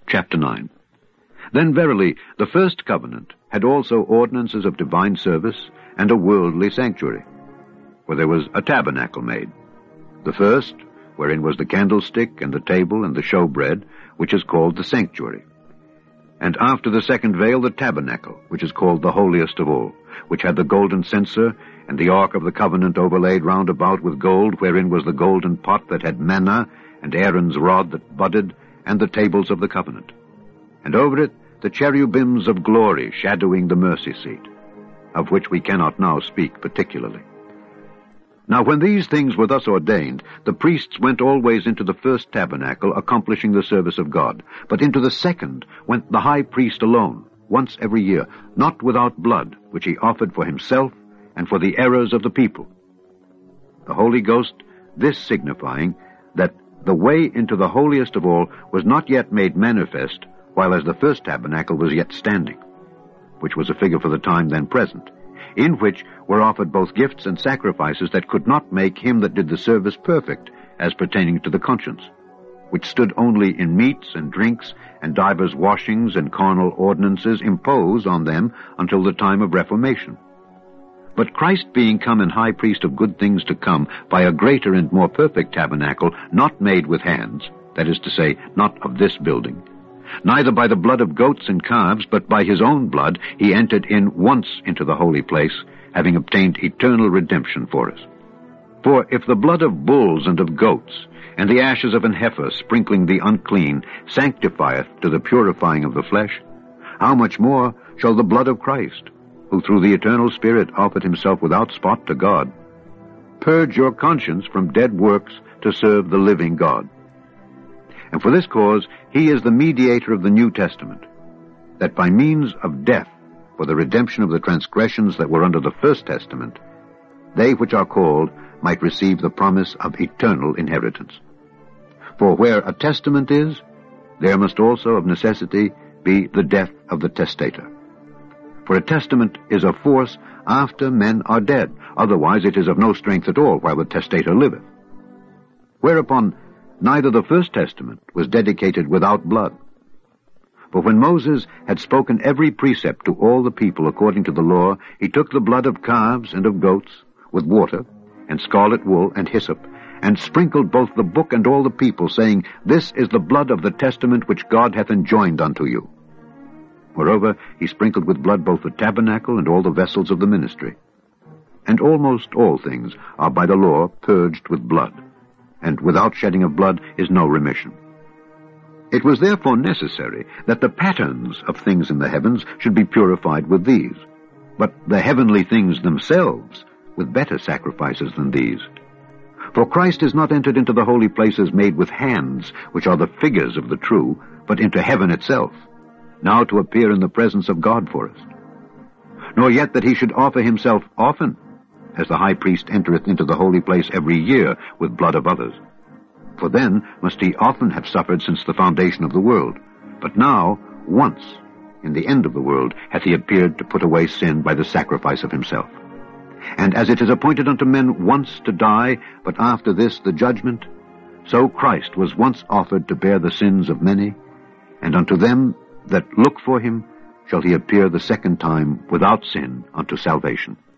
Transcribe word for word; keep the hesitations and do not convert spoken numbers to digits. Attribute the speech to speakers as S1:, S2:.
S1: Chapter nine. Then verily the first covenant had also ordinances of divine service and a worldly sanctuary. For there was a tabernacle made, the first, wherein was the candlestick and the table and the showbread, which is called the sanctuary. And after the second veil the tabernacle, which is called the holiest of all, which had the golden censer, and the ark of the covenant overlaid round about with gold, wherein was the golden pot that had manna, and Aaron's rod that budded, and the tables of the covenant. And over it the cherubims of glory shadowing the mercy seat, of which we cannot now speak particularly. Now when these things were thus ordained, the priests went always into the first tabernacle, accomplishing the service of God. But into the second went the high priest alone, once every year, not without blood, which he offered for himself and for the errors of the people. The Holy Ghost, this signifying that the way into the holiest of all was not yet made manifest, while as the first tabernacle was yet standing, which was a figure for the time then present, in which were offered both gifts and sacrifices that could not make him that did the service perfect, as pertaining to the conscience, which stood only in meats and drinks, and divers washings and carnal ordinances imposed on them until the time of Reformation. But Christ being come and high priest of good things to come, by a greater and more perfect tabernacle, not made with hands, that is to say, not of this building, neither by the blood of goats and calves, but by his own blood he entered in once into the holy place, having obtained eternal redemption for us. For if the blood of bulls and of goats, and the ashes of an heifer sprinkling the unclean, sanctifieth to the purifying of the flesh, how much more shall the blood of Christ, who through the eternal Spirit offered himself without spot to God, purge your conscience from dead works to serve the living God? And for this cause he is the mediator of the New Testament, that by means of death, for the redemption of the transgressions that were under the first testament, they which are called might receive the promise of eternal inheritance. For where a testament is, there must also of necessity be the death of the testator. For a testament is of force after men are dead, otherwise it is of no strength at all while the testator liveth. Whereupon neither the first testament was dedicated without blood. For when Moses had spoken every precept to all the people according to the law, he took the blood of calves and of goats, with water, and scarlet wool, and hyssop, and sprinkled both the book and all the people, saying, This is the blood of the testament which God hath enjoined unto you. Moreover, he sprinkled with blood both the tabernacle and all the vessels of the ministry. And almost all things are by the law purged with blood, and without shedding of blood is no remission. It was therefore necessary that the patterns of things in the heavens should be purified with these, but the heavenly things themselves with better sacrifices than these. For Christ is not entered into the holy places made with hands, which are the figures of the true, but into heaven itself, now to appear in the presence of God for us. Nor yet that he should offer himself often, as the high priest entereth into the holy place every year with blood of others. For then must he often have suffered since the foundation of the world. But now, once, in the end of the world, hath he appeared to put away sin by the sacrifice of himself. And as it is appointed unto men once to die, but after this the judgment, so Christ was once offered to bear the sins of many, and unto them that look for him shall he appear the second time without sin unto salvation.